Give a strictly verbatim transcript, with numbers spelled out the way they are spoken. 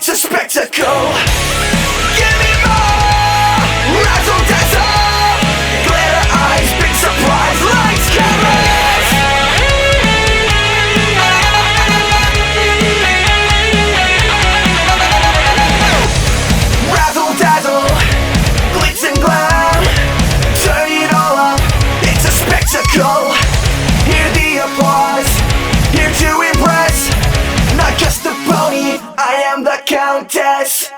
It's a spectacle. Give me more. Razzle dazzle. Glitter eyes, big surprise, lights, cameras. Razzle dazzle, glitz and glam. Turn it all up. It's a spectacle. Hear the applause. Here to impress. Not just the pony, I am the Countess.